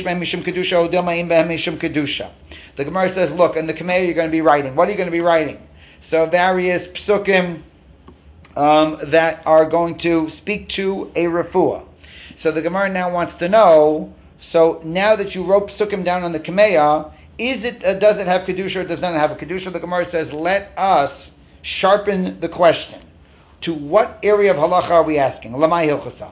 Gemara says, look, in the kameya you're going to be writing. What are you going to be writing? So various psukim that are going to speak to a refuah. So the Gemara now wants to know, so now that you wrote psukim down on the kameya, does it have kedusha or does not have a kedusha? The Gemara says, let us sharpen the question. To what area of halacha are we asking? Lamai hilchasa.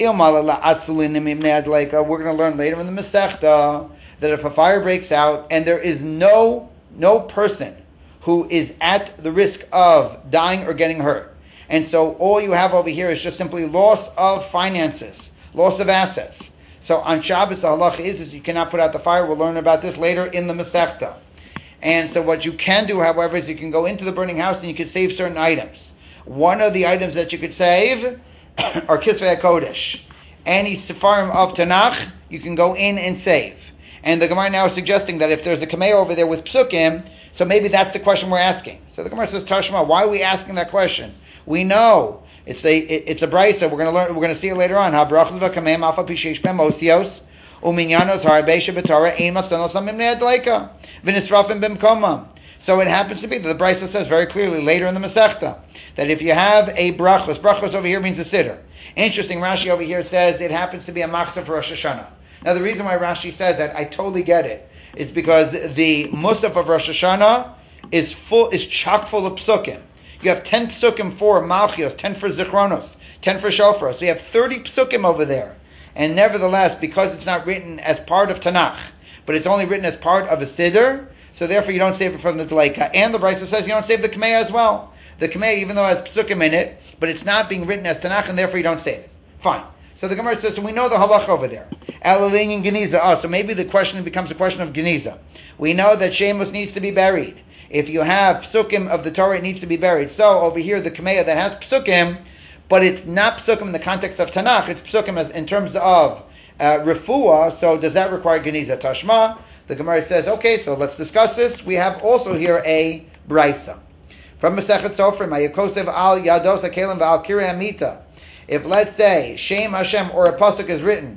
We're going to learn later in the Masechta that if a fire breaks out and there is no person who is at the risk of dying or getting hurt, and so all you have over here is just simply loss of finances, loss of assets. So on Shabbos the halacha is you cannot put out the fire. We'll learn about this later in the Masechta. And so what you can do, however, is you can go into the burning house and you can save certain items. One of the items that you could save are Kisvei HaKodesh. Any Sefarim of Tanakh, you can go in and save. And the Gemara now is suggesting that if there's a Kameya over there with Psukim, so maybe that's the question we're asking. So the Gemara says, Tashma, why are we asking that question? We know it's a brisa. We're going to see it later on. Ha-brachos v'kameim alfa pishesh b'mosios uminyanos harabesha b'torah ein matzanos amimnei adleika v'nisrafim b'mkomam. So it happens to be that the brisa says very clearly later in the Masechta that if you have a brachos over here means a siddur. Interesting, Rashi over here says it happens to be a machzor for Rosh Hashanah. Now the reason why Rashi says that, I totally get it, is because the Musaf of Rosh Hashanah is chock full of psukim. You have 10 psukim for Malchios, 10 for Zichronos, 10 for Shofar. So you have 30 psukim over there. And nevertheless, because it's not written as part of Tanakh, but it's only written as part of a siddur, so therefore you don't save it from the Deleika. And the Brisa says you don't save the Kameya as well. The Kameya, even though it has psukim in it, but it's not being written as Tanakh, and therefore you don't save it. Fine. So the Gemara says, so we know the halacha over there. Elalin Geniza. So maybe the question becomes a question of Geniza. We know that Shemus needs to be buried. If you have psukim of the Torah, it needs to be buried. So over here, the Kameya that has psukim, but it's not psukim in the context of Tanakh, it's psukim as in terms of refuah, so does that require Geniza Tashma? The Gemara says, okay, so let's discuss this. We have also here a brisa. From Masechet Sofrim, Hayakosev al Yados HaKelim V'al Kirei Amita. If let's say Shem Hashem or a pasuk is written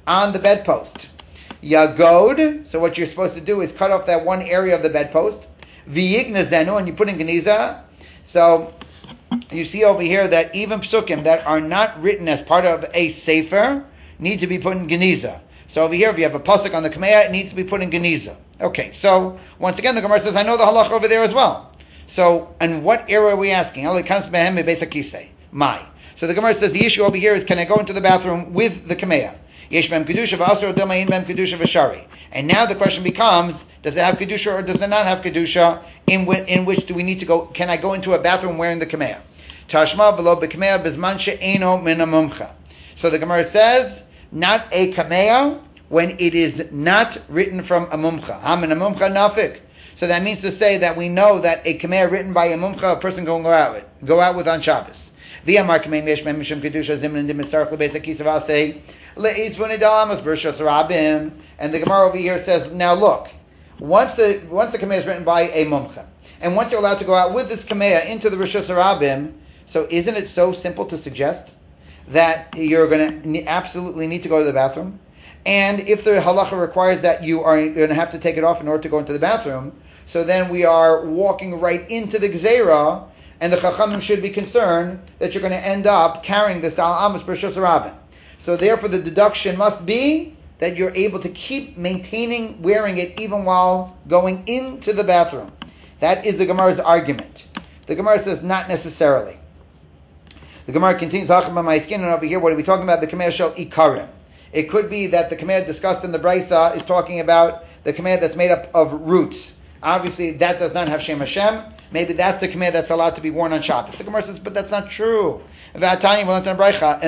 on the bedpost. Yagod, so what you're supposed to do is cut off that one area of the bedpost. V'yignazenu, and you put in geniza. So you see over here that even psukim that are not written as part of a sefer need to be put in geniza. So over here, if you have a pasuk on the Kamea, it needs to be put in geniza. Okay, so once again, the Gemara says, I know the halacha over there as well. So, and what area are we asking? My. So the Gemara says the issue over here is, can I go into the bathroom with the Kamea? And now the question becomes, does it have kedusha or does it not have kedusha? In which do we need to go? Can I go into a bathroom wearing the Kamea? Tashma v'lo b'Kamea bizman she'eno min hamumcha. So the Gemara says, not a Kamea when it is not written from a mumcha. Hamin a mumcha nafik. So that means to say that we know that a Kamea written by a mumcha, a person can go out with on Shabbos. And the Gemara over here says, now look, once the Kamea is written by a mumcha, and once you're allowed to go out with this Kamea into the Rishus Harabim, so isn't it so simple to suggest that you're going to absolutely need to go to the bathroom? And if the halacha requires that you are going to have to take it off in order to go into the bathroom, so then we are walking right into the Gzeira, and the Chachamim should be concerned that you're going to end up carrying this Dal Amos B'Rishus Harabim. So therefore the deduction must be that you're able to keep maintaining wearing it even while going into the bathroom. That is the Gemara's argument. The Gemara says not necessarily. The Gemara continues, and over here, what are we talking about? The Kameh Shel Ikarim. It could be that the Kameh discussed in the Brisa is talking about the Kameh that's made up of roots. Obviously, that does not have Shem Hashem. Maybe that's the Kameh that's allowed to be worn on Shabbos. The Gemara says, but that's not true. In the Brisa,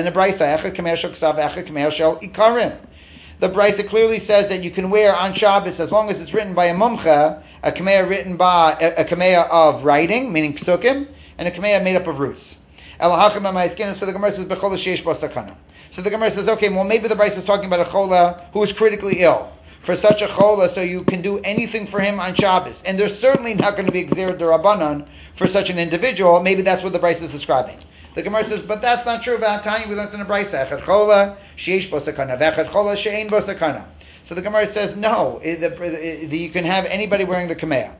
the Brisa clearly says that you can wear on Shabbos as long as it's written by a mumcha, a Kameh written by a Kameh of writing, meaning psukim, and a Kameh made up of roots. So the Gemara says, so the Gemara says, okay, well maybe the Brisa is talking about a chola who is critically ill. For such a chola, so you can do anything for him on Shabbos. And there's certainly not going to be Gzeira D'Rabbanan for such an individual. Maybe that's what the Brisa is describing. The Gemara says, but that's not true. We learned in the Brisa, echad chola sheish bo sakana, v'echad chola she'ein bo sakana. So the Gemara says, no, you can have anybody wearing the Kamea.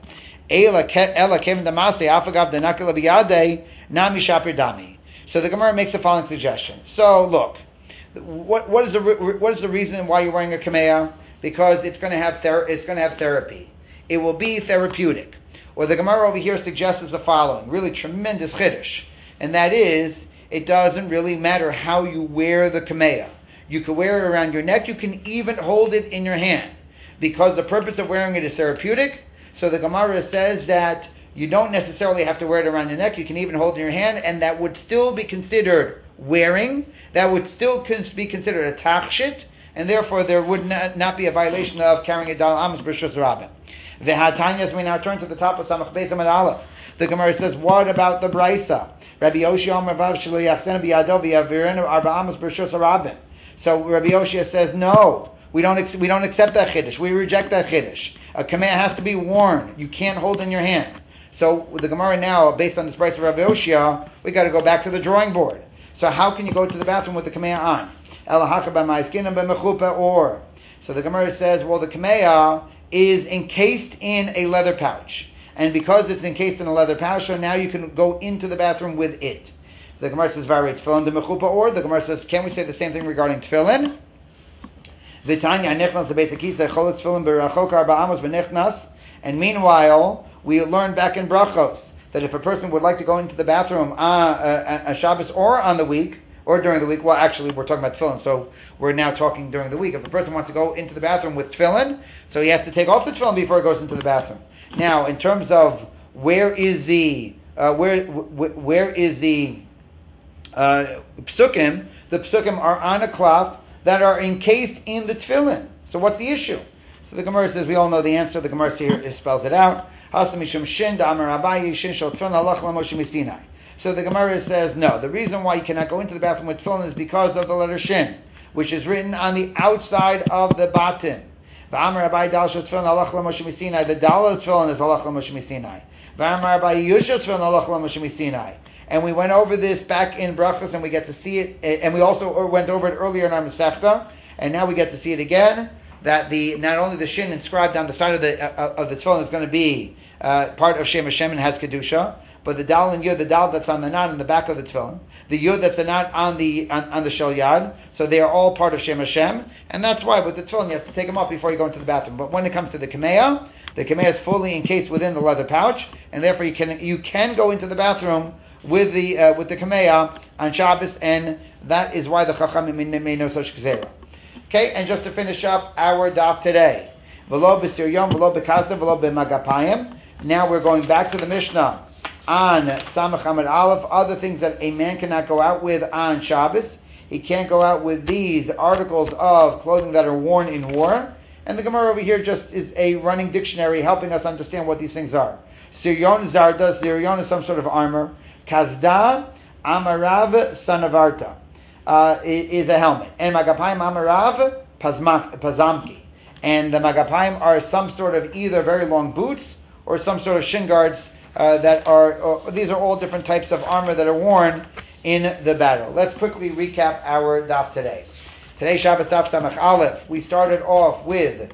So the Gemara makes the following suggestion. So look, what is the reason why you're wearing a Kamea? Because it's going to have therapy. It will be therapeutic. What the Gemara over here suggests is the following, really tremendous chiddush, and that is, it doesn't really matter how you wear the Kamea. You can wear it around your neck. You can even hold it in your hand, because the purpose of wearing it is therapeutic. So the Gemara says that you don't necessarily have to wear it around your neck. You can even hold it in your hand, and that would still be considered wearing. That would still be considered a tachshit, and therefore there would not be a violation of carrying a Dal Amos B'Rishus Harabim. V'hatanyas, we now turn to the top of Samach Beis Amud Aleph. The Gemara says, what about the Brisa? Rabbi Yoshia Omer Vav Shelo Yachzenu B'Yado V'Yavirenu Arba Amos B'Rishus Harabim. So Rabbi Yoshia says, no, we don't accept that chiddush. We reject that chiddush. A Kameh has to be worn. You can't hold in your hand. So with the Gemara now, based on this Brisa of Rabbi Yoshia, we got to go back to the drawing board. So how can you go to the bathroom with the Kameh on? Or so the Gemara says, well, the Kameh is encased in a leather pouch, and because it's encased in a leather pouch, so now you can go into the bathroom with it. So the Gemara says, "Vari tefillin de mechupa." Or the Gemara says, can we say the same thing regarding tefillin? V'tanya nechnas lebeis hakisa cholot tefillin berachok arba amos v'nechnas. And meanwhile, we learned back in brachos that if a person would like to go into the bathroom on Shabbos or on the week, or during the week, well actually we're talking about tefillin, so we're now talking during the week. If a person wants to go into the bathroom with tefillin, so he has to take off the tefillin before he goes into the bathroom. Now, in terms of where is the psukim, the psukim are on a cloth that are encased in the tefillin. So what's the issue? So the Gemara says, we all know the answer. The Gemara here spells it out. So the Gemara says, no, the reason why you cannot go into the bathroom with tefillin is because of the letter shin, which is written on the outside of the batim. The dal of tefillin is halach l'Moshe Sinai. And we went over this back in brachos, and we get to see it, and we also went over it earlier in our Masechta, And now we get to see it again, that not only the shin inscribed on the side of the tefillin is going to be part of Shem Hashem and has kedusha, but the dal and yud, the dal that's on the knot in the back of the tefillin, the yud that's the knot on the shel yad, so they are all part of Shem Hashem, and that's why with the tefillin you have to take them off before you go into the bathroom. But when it comes to the kameah is fully encased within the leather pouch, and therefore you can go into the bathroom with the kameah on Shabbos, and that is why the Chachamim made no such gezerah. Okay, and just to finish up our daf today, v'lo b'siryon, v'lo b'kasda, v'lo b'magapayim. Now we're going back to the Mishnah on Samach Amud Aleph, other things that a man cannot go out with on Shabbos. He can't go out with these articles of clothing that are worn in war. And the Gemara over here just is a running dictionary helping us understand what these things are. Siryon Zarda, Siryon is some sort of armor. Kazda, Amarav Sanavarta, is a helmet. And Magapayim Amarav Pazamki. And the Magapayim are some sort of either very long boots or some sort of shin guards these are all different types of armor that are worn in the battle. Let's quickly recap our daf today. Today, Shabbos daf Samach Aleph, we started off with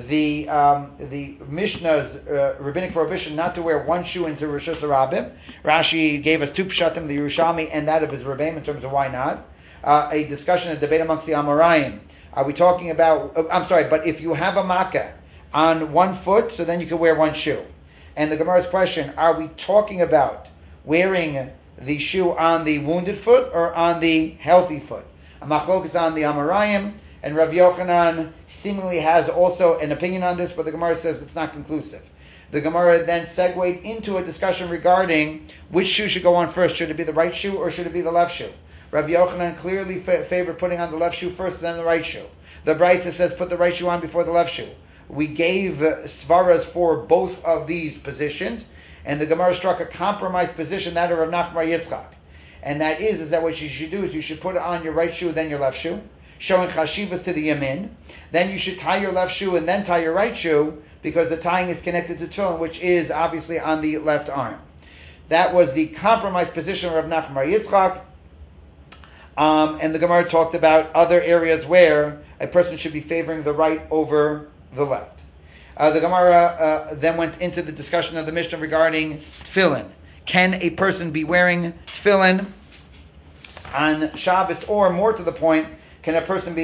the Mishnah's rabbinic prohibition not to wear one shoe into Rosh Hashanah. Rashi gave us two pshatim, the Yerushalmi and that of his Rebbeim, in terms of why not. A discussion, a debate amongst the Amoraim. Are we talking about, but if you have a makkah on one foot, so then you can wear one shoe. And the Gemara's question, are we talking about wearing the shoe on the wounded foot or on the healthy foot? A machlok is on the Amoraim, and Rav Yochanan seemingly has also an opinion on this, but the Gemara says it's not conclusive. The Gemara then segued into a discussion regarding which shoe should go on first. Should it be the right shoe or should it be the left shoe? Rav Yochanan clearly favored putting on the left shoe first, then the right shoe. The Brisa says put the right shoe on before the left shoe. We gave svaras for both of these positions, and the Gemara struck a compromise position, that of Rav Nachman Yitzchak. And that is that what you should do is you should put on your right shoe, then your left shoe, showing chashivas to the yamin. Then you should tie your left shoe and then tie your right shoe, because the tying is connected to tefillin, which is obviously on the left arm. That was the compromise position of Rav Nachman Yitzchak. And the Gemara talked about other areas where a person should be favoring the right over the left. The Gemara then went into the discussion of the Mishnah regarding tefillin. Can a person be wearing tefillin on Shabbos, or more to the point, can a person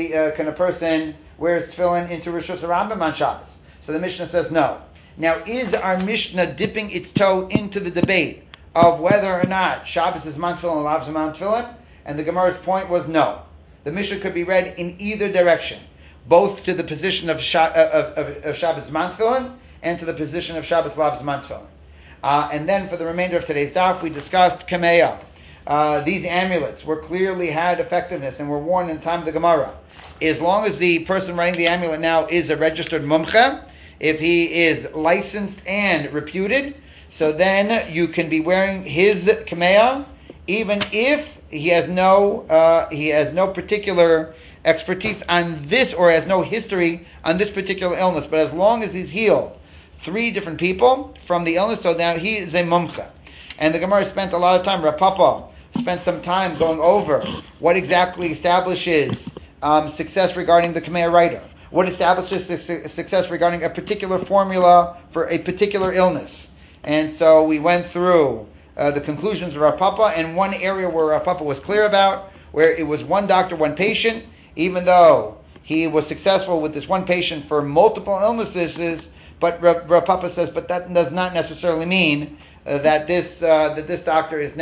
wears tefillin into Rosh Hashanah on Shabbos? So the Mishnah says no. Now, is our Mishnah dipping its toe into the debate of whether or not Shabbos is man tefillin and Lav is man tefillin? And the Gemara's point was no. The Mishnah could be read in either direction, both to the position of Shabbos man tefillin and to the position of Shabbos Lav man tefillin. And then for the remainder of today's daf, we discussed kameah. These amulets clearly had effectiveness and were worn in the time of the Gemara. As long as the person writing the amulet now is a registered mumcha, if he is licensed and reputed, so then you can be wearing his kameah, even if he has no particular expertise on this, or has no history on this particular illness. But as long as he's healed 3 different people from the illness, so now he is a mumcha. And the Gemara spent a lot of time, Rav Papa spent some time going over what exactly establishes success regarding the kameah writer. What establishes success regarding a particular formula for a particular illness. And so we went through the conclusions of Rav Papa, and one area where Rav Papa was clear about, where it was one doctor, one patient, even though he was successful with this one patient for multiple illnesses, but Rav Papa says, but that does not necessarily mean that this doctor is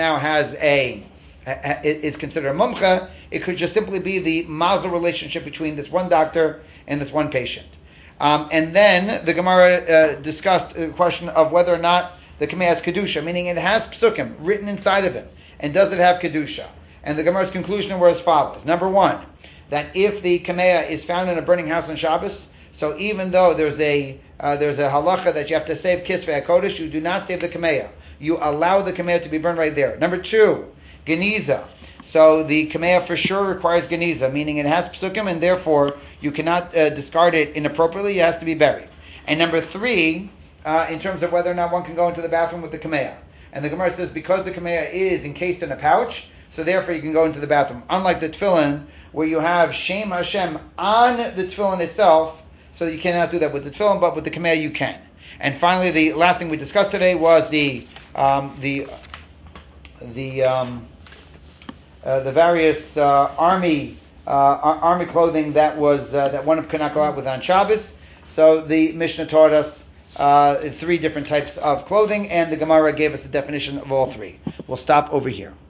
considered a mumcha. It could just simply be the mazel relationship between this one doctor and this one patient. And then the Gemara discussed the question of whether or not the kameah has kedusha, meaning it has psukim written inside of it, and does it have kedusha? And the Gemara's conclusion were as follows: number 1, that if the kameah is found in a burning house on Shabbos, so even though there's a halacha that you have to save kisvei hakodesh, you do not save the kameah. You allow the kameah to be burned right there. Number 2, geniza. So the kameah for sure requires geniza, meaning it has psukim, and therefore you cannot discard it inappropriately. It has to be buried. And number 3, in terms of whether or not one can go into the bathroom with the kameah. And the Gemara says because the kameah is encased in a pouch, so therefore you can go into the bathroom. Unlike the tefillin, where you have Shem Hashem on the tefillin itself, so you cannot do that with the tefillin, but with the kameh you can. And finally, the last thing we discussed today was the various army clothing that one cannot go out with on Shabbos. So the Mishnah taught us 3 different types of clothing, and the Gemara gave us a definition of all 3. We'll stop over here.